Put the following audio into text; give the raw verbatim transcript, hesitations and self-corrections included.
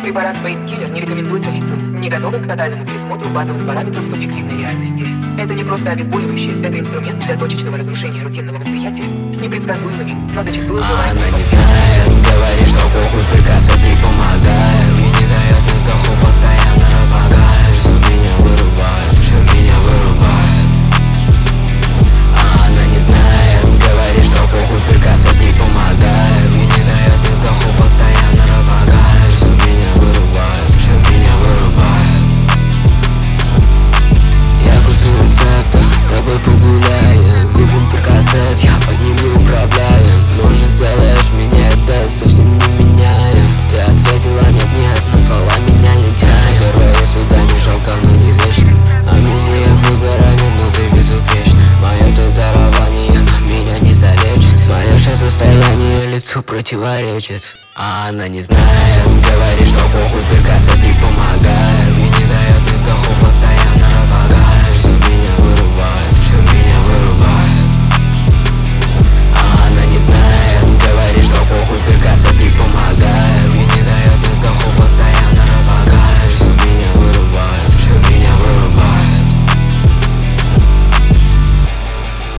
Препарат Painkiller не рекомендуется лицам, не готовым к тотальному пересмотру базовых параметров субъективной реальности. Это не просто обезболивающее, это инструмент для точечного разрушения рутинного восприятия с непредсказуемыми, но зачастую желаемыми последствиями. Говорит, что похуй, приказ от ней помогает. И не дает мне сдоху, постоянно разлагаешь. Что меня вырубает, что меня вырубает. А она не знает, говорит, что похуй, приказ от ней помогает. И не дает мне сдоху, постоянно разлагаешь. Что меня вырубает, что меня вырубает. Я купил рецепт, с тобой погуляем. Купим перкасет, я под ним не управляем. Может, сделаешь меня, это совсем не меняем. Ты ответила нет-нет, назвала меня лентяем. Первое свидание жалко, но не вечно. Амнезия выгорание, но ты безупречна. Мое ты дарование, но меня не залечит. Мое сейчас состояние лицу противоречит. А она не знает, говорит, что